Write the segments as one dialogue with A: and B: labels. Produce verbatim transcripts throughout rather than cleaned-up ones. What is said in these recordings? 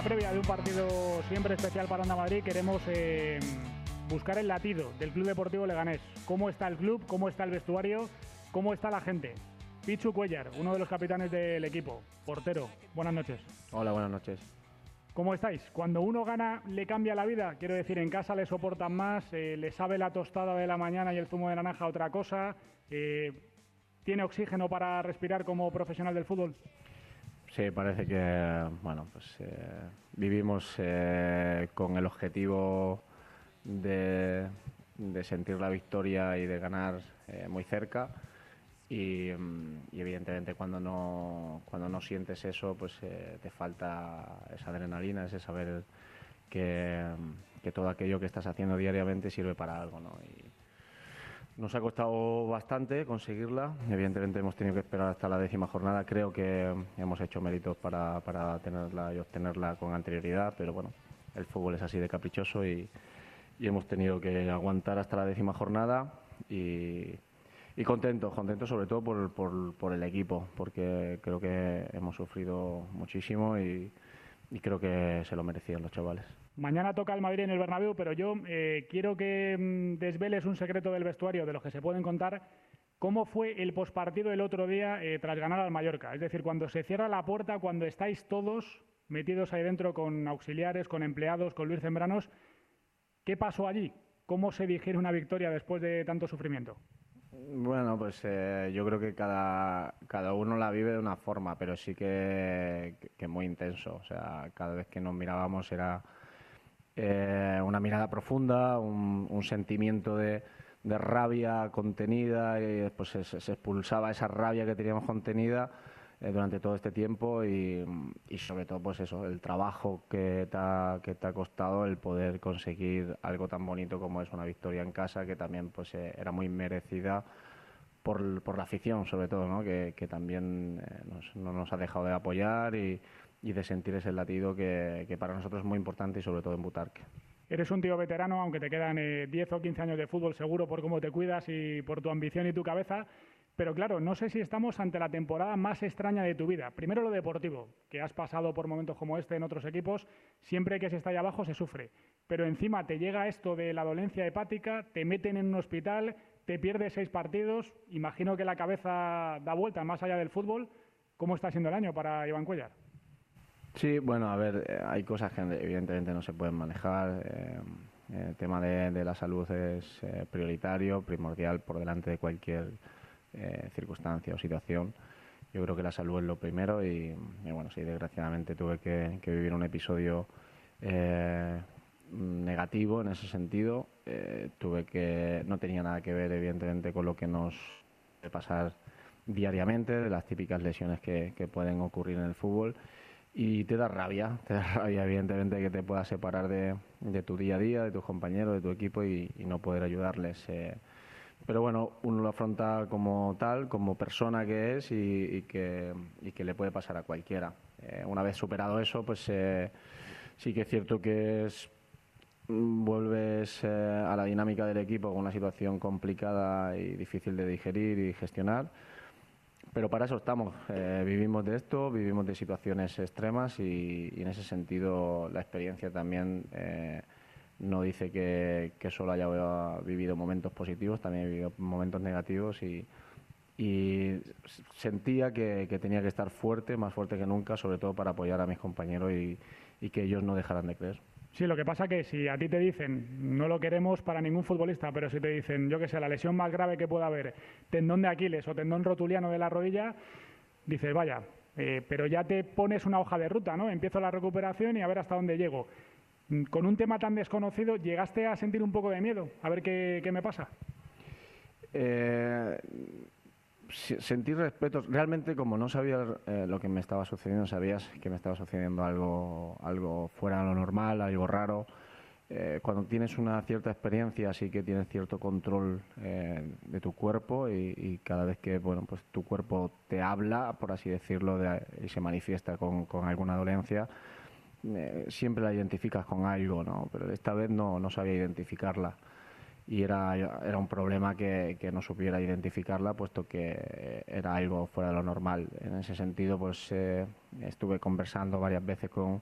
A: la previa de un partido siempre especial para Onda Madrid queremos eh, buscar el latido del Club Deportivo Leganés. ¿Cómo está el club? ¿Cómo está el vestuario? ¿Cómo está la gente? Pichu Cuéllar, uno de los capitanes del equipo, portero. Buenas noches.
B: Hola, buenas noches.
A: ¿Cómo estáis? Cuando uno gana, ¿le cambia la vida? Quiero decir, en casa le soportan más, eh, le sabe la tostada de la mañana y el zumo de naranja otra cosa. Eh, ¿Tiene oxígeno para respirar como profesional del fútbol?
B: Sí, parece que bueno, pues eh, vivimos eh, con el objetivo de, de sentir la victoria y de ganar eh, muy cerca. Y, y evidentemente cuando no cuando no sientes eso, pues eh, te falta esa adrenalina, ese saber que, que todo aquello que estás haciendo diariamente sirve para algo, ¿no? Y nos ha costado bastante conseguirla. Evidentemente hemos tenido que esperar hasta la décima jornada. Creo que hemos hecho méritos para, para tenerla y obtenerla con anterioridad, pero bueno, el fútbol es así de caprichoso y, y hemos tenido que aguantar hasta la décima jornada y Y contento, contento sobre todo por, por, por el equipo, porque creo que hemos sufrido muchísimo y, y creo que se lo merecían los chavales.
A: Mañana toca el Madrid en el Bernabéu, pero yo eh, quiero que mm, desveles un secreto del vestuario, de los que se pueden contar. ¿Cómo fue el pospartido el otro día eh, tras ganar al Mallorca? Es decir, cuando se cierra la puerta, cuando estáis todos metidos ahí dentro con auxiliares, con empleados, con Luis Zembranos, ¿qué pasó allí? ¿Cómo se digiere una victoria después de tanto sufrimiento?
B: Bueno, pues eh, yo creo que cada, cada uno la vive de una forma, pero sí que, que muy intenso. O sea, cada vez que nos mirábamos era eh, una mirada profunda, un, un sentimiento de, de rabia contenida y después se, se expulsaba esa rabia que teníamos contenida eh, durante todo este tiempo y, y sobre todo pues eso, el trabajo que te, ha, que te ha costado el poder conseguir algo tan bonito como es una victoria en casa, que también pues eh, era muy merecida por, por la afición sobre todo, ¿no? que, que también eh, nos, no nos ha dejado de apoyar y, y de sentir ese latido que, que para nosotros es muy importante y sobre todo en Butarque.
A: Eres un tío veterano, aunque te quedan eh, diez o quince años de fútbol seguro por cómo te cuidas y por tu ambición y tu cabeza. Pero claro, no sé si estamos ante la temporada más extraña de tu vida. Primero lo deportivo, que has pasado por momentos como este en otros equipos. Siempre que se está ahí abajo se sufre. Pero encima te llega esto de la dolencia hepática, te meten en un hospital, te pierdes seis partidos. Imagino que la cabeza da vuelta más allá del fútbol. ¿Cómo está siendo el año para Iván Cuéllar?
B: Sí, bueno, a ver, eh, hay cosas que evidentemente no se pueden manejar. Eh, el tema de, de la salud es eh, prioritario, primordial por delante de cualquier eh, circunstancia o situación. Yo creo que la salud es lo primero y, y bueno, sí, desgraciadamente tuve que, que vivir un episodio eh, negativo en ese sentido. Eh, tuve que, no tenía nada que ver evidentemente con lo que nos puede pasar diariamente, de las típicas lesiones que, que pueden ocurrir en el fútbol. Y te da rabia, te da rabia evidentemente que te puedas separar de, de tu día a día, de tus compañeros, de tu equipo y, y no poder ayudarles. Eh. Pero bueno, uno lo afronta como tal, como persona que es y, y, que, y que le puede pasar a cualquiera. Eh, una vez superado eso, pues eh, sí que es cierto que es, vuelves eh, a la dinámica del equipo con una situación complicada y difícil de digerir y gestionar. Pero para eso estamos, eh, vivimos de esto, vivimos de situaciones extremas y, y en ese sentido la experiencia también eh, no dice que, que solo haya vivido momentos positivos, también he vivido momentos negativos y, y sentía que, que tenía que estar fuerte, más fuerte que nunca, sobre todo para apoyar a mis compañeros y, y que ellos no dejaran de creer.
A: Sí, lo que pasa que si a ti te dicen, no lo queremos para ningún futbolista, pero si te dicen, yo que sé, la lesión más grave que pueda haber, tendón de Aquiles o tendón rotuliano de la rodilla, dices, vaya, eh, pero ya te pones una hoja de ruta, ¿no? Empiezo la recuperación y a ver hasta dónde llego. Con un tema tan desconocido, ¿llegaste a sentir un poco de miedo? A ver qué, qué me pasa.
B: Eh... Sentir respeto, realmente como no sabía eh, lo que me estaba sucediendo, sabías que me estaba sucediendo algo, algo fuera de lo normal, algo raro. Eh, cuando tienes una cierta experiencia sí que tienes cierto control eh, de tu cuerpo y, y cada vez que bueno pues tu cuerpo te habla, por así decirlo, de, y se manifiesta con, con alguna dolencia, eh, siempre la identificas con algo, ¿no? Pero esta vez no, no sabía identificarla. Y era, era un problema que, que no supiera identificarla, puesto que era algo fuera de lo normal. En ese sentido, pues eh, estuve conversando varias veces con,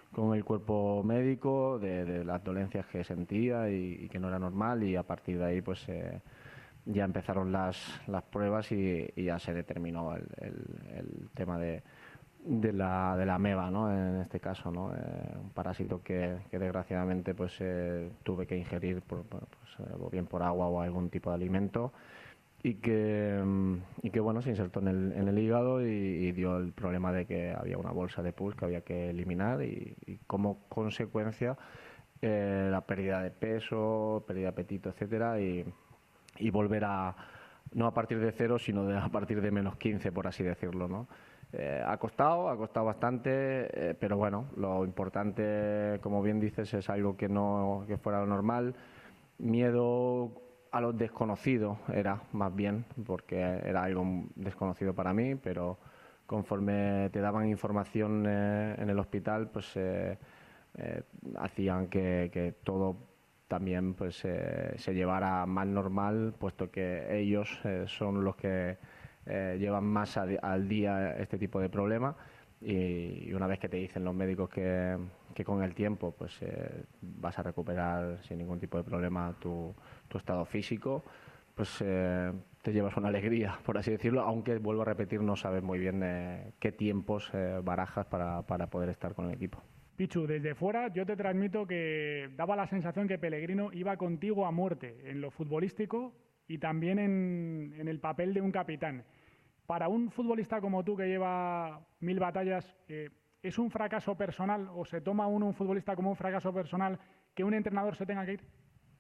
B: con el cuerpo médico de, de las dolencias que sentía y, y que no era normal, y a partir de ahí pues eh, ya empezaron las, las pruebas y, y ya se determinó el, el, el tema de, de la, de la ameba, ¿no? En este caso, ¿no? Eh, un parásito que, que desgraciadamente pues eh, tuve que ingerir por, pues, eh, o bien por agua o algún tipo de alimento, y que, y que bueno, se insertó en el, en el hígado y, y dio el problema de que había una bolsa de pus que había que eliminar, y, y como consecuencia eh, la pérdida de peso, pérdida de apetito, etcétera, y, y volver a, no a partir de cero, sino de, a partir de menos quince, por así decirlo, ¿no? Eh, ha costado, ha costado bastante, eh, pero bueno, lo importante, como bien dices, es algo que no que fuera lo normal. Miedo a lo desconocido era, más bien, porque era algo desconocido para mí, pero conforme te daban información eh, en el hospital, pues eh, eh, hacían que, que todo también pues eh, se llevara más normal, puesto que ellos eh, son los que eh, llevan más a, al día este tipo de problemas, y, y una vez que te dicen los médicos que, que con el tiempo pues eh, vas a recuperar sin ningún tipo de problema tu, tu estado físico, pues eh, te llevas una alegría, por así decirlo, aunque vuelvo a repetir, no sabes muy bien eh, qué tiempos eh, barajas para, para poder estar con el equipo.
A: Pichu, desde fuera yo te transmito que daba la sensación que Pellegrino iba contigo a muerte en lo futbolístico y también en, en el papel de un capitán. Para un futbolista como tú, que lleva mil batallas, eh, ¿es un fracaso personal o se toma uno un futbolista como un fracaso personal que un entrenador se tenga que ir?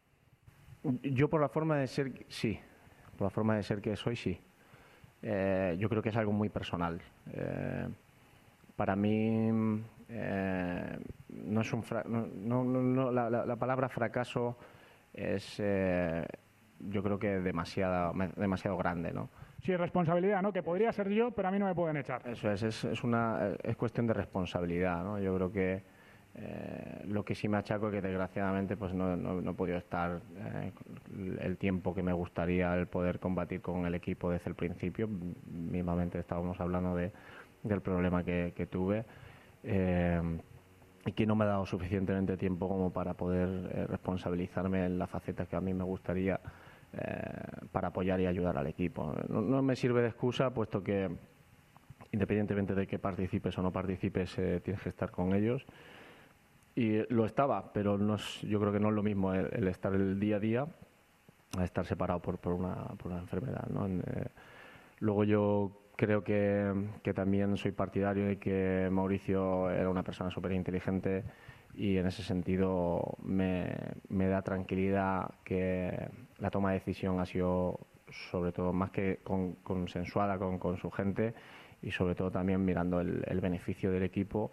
B: Yo por la forma de ser, sí, por la forma de ser que soy, sí. Eh, yo creo que es algo muy personal. Eh, para mí eh, no es un fra no, no, no, la, la, la palabra fracaso es eh, yo creo que demasiado, demasiado grande, ¿no?
A: Sí, responsabilidad, ¿no? Que podría ser yo, pero a mí no me pueden echar.
B: Eso es, es, es una es cuestión de responsabilidad, ¿no? Yo creo que eh, lo que sí me achaco es que desgraciadamente pues no, no, no he podido estar eh, el tiempo que me gustaría, el poder combatir con el equipo desde el principio. Mismamente estábamos hablando de, del problema que, que tuve. Eh, y que no me ha dado suficientemente tiempo como para poder eh, responsabilizarme en las facetas que a mí me gustaría eh, para apoyar y ayudar al equipo. No, no me sirve de excusa, puesto que independientemente de que participes o no participes, eh, tienes que estar con ellos. Y lo estaba, pero no es, yo creo que no es lo mismo el, el estar el día a día a estar separado por, por, una, por una enfermedad, ¿no? En, eh, luego yo creo que, que también soy partidario de que Mauricio era una persona súper inteligente, y en ese sentido me, me da tranquilidad que la toma de decisión ha sido sobre todo más que con, consensuada con, con su gente, y sobre todo también mirando el, el beneficio del equipo,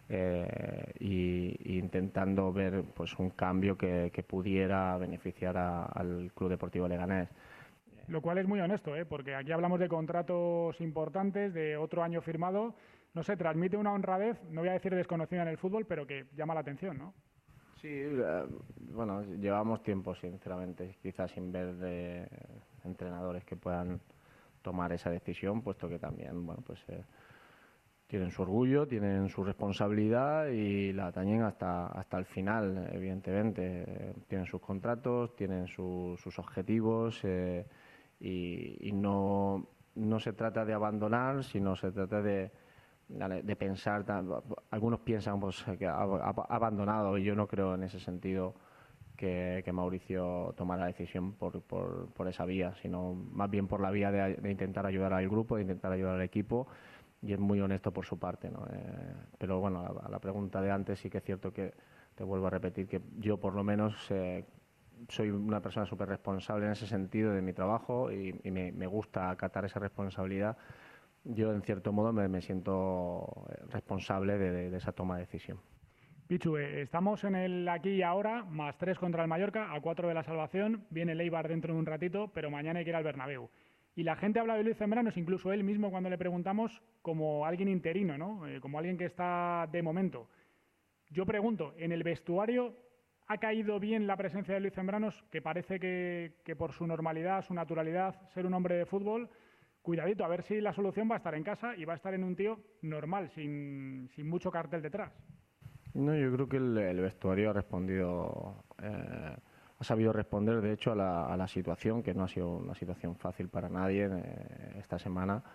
B: eh, y, y intentando ver pues un cambio que, que pudiera beneficiar a, al Club Deportivo Leganés.
A: Lo cual es muy honesto, ¿eh? Porque aquí hablamos de contratos importantes, de otro año firmado. No sé, transmite una honradez, no voy a decir desconocida en el fútbol, pero que llama la atención, ¿no?
B: Sí, eh, bueno, llevamos tiempo, sinceramente, quizás sin ver de entrenadores que puedan tomar esa decisión, puesto que también, bueno, pues eh, tienen su orgullo, tienen su responsabilidad y la atañen hasta, hasta el final, evidentemente. Eh, tienen sus contratos, tienen su, sus objetivos, eh, y, y no, no se trata de abandonar, sino se trata de, de pensar. Algunos piensan pues, que ha, ha abandonado, y yo no creo en ese sentido que, que Mauricio tomara la decisión por, por, por esa vía, sino más bien por la vía de, de intentar ayudar al grupo, de intentar ayudar al equipo, y es muy honesto por su parte, ¿no? Eh, pero bueno, a, a la pregunta de antes sí que es cierto que te vuelvo a repetir que yo por lo menos eh, soy una persona súper responsable en ese sentido de mi trabajo, y, y me, me gusta acatar esa responsabilidad. Yo en cierto modo me, me siento responsable de, de, de esa toma de decisión.
A: Pichu, eh, estamos en el aquí y ahora, más tres contra el Mallorca, a cuatro de la salvación. Viene el Eibar dentro de un ratito, pero mañana hay que ir al Bernabéu. Y la gente habla de Luis Zambranos, incluso él mismo cuando le preguntamos, como alguien interino, ¿no? Eh, como alguien que está de momento. Yo pregunto, ¿en el vestuario ha caído bien la presencia de Luis Zambranos, que parece que, que por su normalidad, su naturalidad, ser un hombre de fútbol, cuidadito, a ver si la solución va a estar en casa y va a estar en un tío normal, sin, sin mucho cartel detrás?
B: No, yo creo que el, el vestuario ha respondido, eh, ha sabido responder, de hecho, a la, a la situación, que no ha sido una situación fácil para nadie eh, esta semana.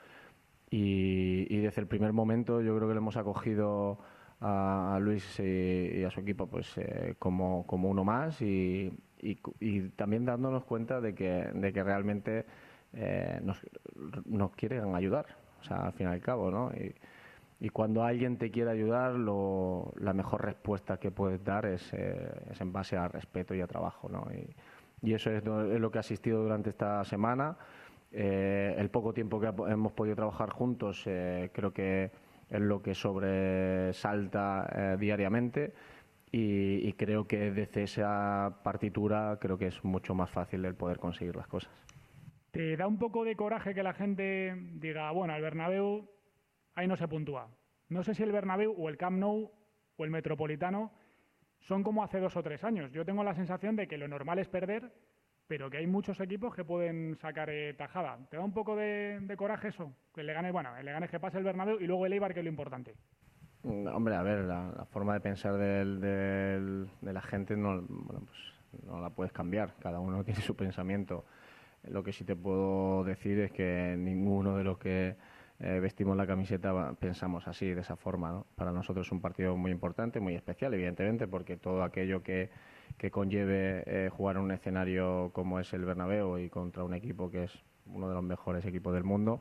B: Y, y desde el primer momento yo creo que le hemos acogido a, a Luis y, y a su equipo pues eh, como, como uno más y, y, y también dándonos cuenta de que, de que realmente eh, nos, nos quieren ayudar, o sea, al fin y al cabo, ¿no? Y, y cuando alguien te quiere ayudar, lo, la mejor respuesta que puedes dar es, eh, es en base a respeto y a trabajo, ¿no? Y, y eso es lo, es lo que ha asistido durante esta semana. Eh, el poco tiempo que hemos podido trabajar juntos eh, creo que es lo que sobresalta eh, diariamente y, y creo que desde esa partitura creo que es mucho más fácil el poder conseguir las cosas.
A: ¿Te da un poco de coraje que la gente diga, bueno, el Bernabéu ahí no se puntúa? No sé si el Bernabéu o el Camp Nou o el Metropolitano son como hace dos o tres años. Yo tengo la sensación de que lo normal es perder, pero que hay muchos equipos que pueden sacar eh, tajada. ¿Te da un poco de, de coraje eso? Que le gane, bueno, el Leganés que pase el Bernabéu y luego el Eibar, que es lo importante.
B: Mm, Hombre, a ver, la, la forma de pensar del, del- de la gente no, bueno, pues, no la puedes cambiar. Cada uno tiene su pensamiento. Lo que sí te puedo decir es que ninguno de los que eh, vestimos la camiseta va- pensamos así, de esa forma, ¿no? Para nosotros es un partido muy importante, muy especial, evidentemente, porque todo aquello que, que conlleve eh, jugar en un escenario como es el Bernabéu y contra un equipo que es uno de los mejores equipos del mundo,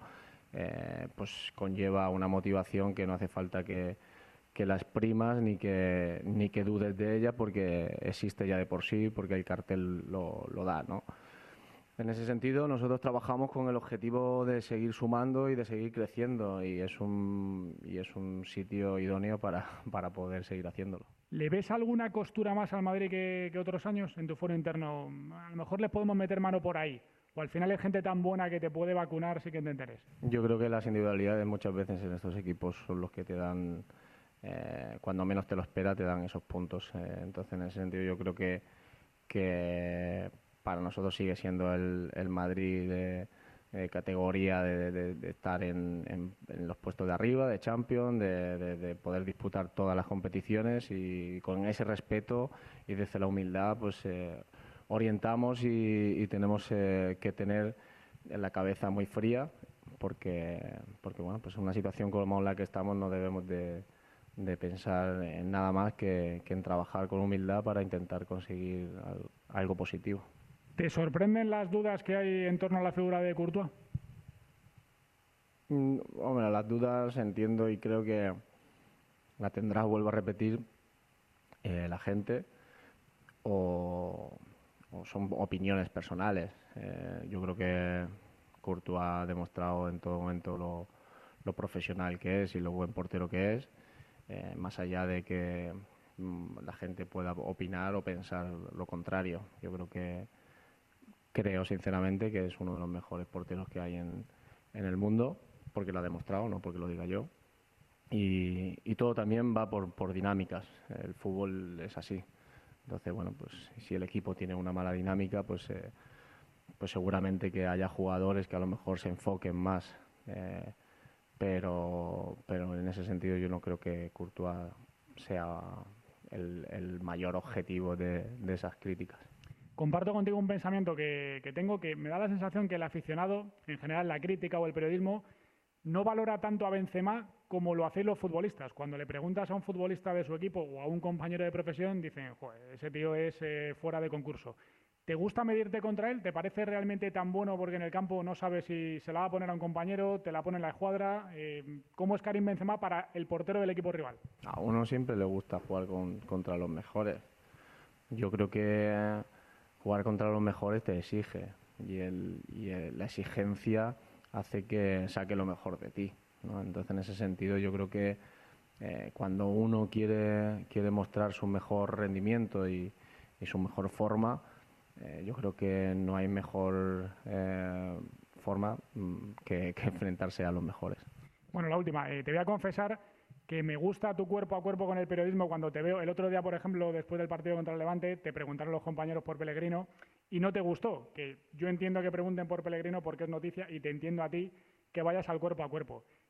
B: eh, pues conlleva una motivación que no hace falta que, que la exprimas ni que, ni que dudes de ella porque existe ya de por sí, porque el cartel lo, lo da, ¿no? En ese sentido, nosotros trabajamos con el objetivo de seguir sumando y de seguir creciendo y es un, y es un sitio idóneo para, para poder seguir haciéndolo.
A: ¿Le ves alguna costura más al Madrid que, que otros años en tu foro interno? A lo mejor les podemos meter mano por ahí. O al final hay gente tan buena que te puede vacunar sin que te enteres.
B: Yo creo que las individualidades muchas veces en estos equipos son los que te dan, eh, cuando menos te lo espera, te dan esos puntos. Eh, entonces, en ese sentido, yo creo que, que para nosotros sigue siendo el, el Madrid de, de categoría de, de- de estar en, en- en los puestos de arriba, de Champions, de, de- de poder disputar todas las competiciones y con ese respeto y desde la humildad, pues eh, orientamos y, y tenemos eh, que tener la cabeza muy fría porque, porque bueno, pues en una situación como la que estamos no debemos de, de pensar en nada más que, que en trabajar con humildad para intentar conseguir al- algo positivo.
A: ¿Te sorprenden las dudas que hay en torno a la figura de Courtois?
B: Mm, Hombre, las dudas entiendo y creo que la tendrá, vuelvo a repetir, eh, la gente o, o son opiniones personales. Eh, yo creo que Courtois ha demostrado en todo momento lo, lo profesional que es y lo buen portero que es, eh, más allá de que mm, la gente pueda opinar o pensar lo contrario. Yo creo que creo sinceramente que es uno de los mejores porteros que hay en, en el mundo, porque lo ha demostrado, no porque lo diga yo. Y, y todo también va por, por dinámicas. El fútbol es así. Entonces, bueno, pues si el equipo tiene una mala dinámica, pues, eh, pues seguramente que haya jugadores que a lo mejor se enfoquen más. eh, pero, pero en ese sentido yo no creo que Courtois sea el, el mayor objetivo de, de esas críticas.
A: Comparto contigo un pensamiento que, que tengo, que me da la sensación que el aficionado, en general la crítica o el periodismo, no valora tanto a Benzema como lo hacéis los futbolistas. Cuando le preguntas a un futbolista de su equipo o a un compañero de profesión, dicen, joder, ese tío es eh, fuera de concurso. ¿Te gusta medirte contra él? ¿Te parece realmente tan bueno porque en el campo no sabes si se la va a poner a un compañero, te la pone en la escuadra? Eh, ¿Cómo es Karim Benzema para el portero del equipo rival?
B: A uno siempre le gusta jugar con- contra los mejores. Yo creo que jugar contra los mejores te exige y, el, y el- la exigencia hace que saque lo mejor de ti, ¿no? Entonces, en ese sentido, yo creo que eh, cuando uno quiere, quiere mostrar su mejor rendimiento y, y su mejor forma, eh, yo creo que no hay mejor eh, forma mm, que, que enfrentarse a los mejores.
A: Bueno, la última. Eh, te voy a confesar que me gusta tu cuerpo a cuerpo con el periodismo cuando te veo. El otro día, por ejemplo, después del partido contra el Levante, te preguntaron los compañeros por Pellegrino y no te gustó. Que yo entiendo que pregunten por Pellegrino porque es noticia y te entiendo a ti que vayas al cuerpo a cuerpo.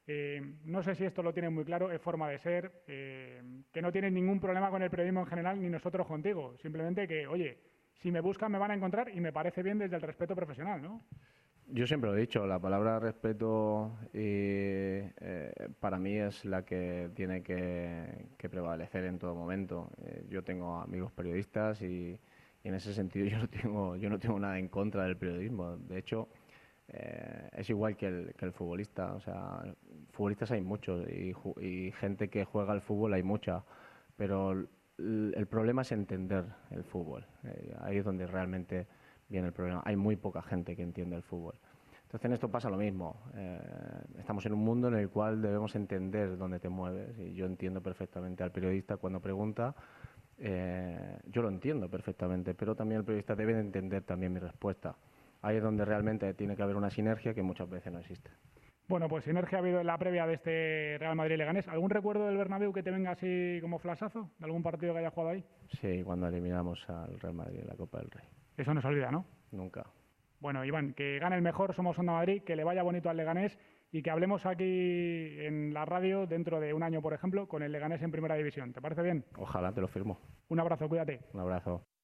A: Eh, no sé si esto lo tienen muy claro, es forma de ser, eh, que no tienen ningún problema con el periodismo en general, ni nosotros contigo. Simplemente que, oye, si me buscan me van a encontrar y me parece bien desde el respeto profesional, ¿no?
B: Yo siempre lo he dicho, la palabra respeto y, eh, para mí es la que tiene que, que prevalecer en todo momento. Eh, yo tengo amigos periodistas y, y en ese sentido yo no tengo, yo no tengo nada en contra del periodismo. De hecho, eh, es igual que el, que el futbolista. O sea, futbolistas hay muchos y, ju- y gente que juega al fútbol hay mucha, pero el, el problema es entender el fútbol. Eh, ahí es donde realmente viene el problema. Hay muy poca gente que entiende el fútbol. Entonces en esto pasa lo mismo. Eh, estamos en un mundo en el cual debemos entender dónde te mueves y yo entiendo perfectamente al periodista cuando pregunta. Eh, yo lo entiendo perfectamente, pero también el periodista debe de entender también mi respuesta. Ahí es donde realmente tiene que haber una sinergia que muchas veces no existe.
A: Bueno, pues sinergia ha habido en la previa de este Real Madrid-Leganés. ¿Algún recuerdo del Bernabéu que te venga así como flashazo? ¿De algún partido que haya jugado ahí?
B: Sí, cuando eliminamos al Real Madrid en la Copa del Rey.
A: Eso no se olvida, ¿no?
B: Nunca.
A: Bueno, Iván, que gane el mejor, somos Onda Madrid, que le vaya bonito al Leganés y que hablemos aquí en la radio dentro de un año, por ejemplo, con el Leganés en Primera División. ¿Te parece bien?
B: Ojalá, te lo firmo.
A: Un abrazo, cuídate.
B: Un abrazo.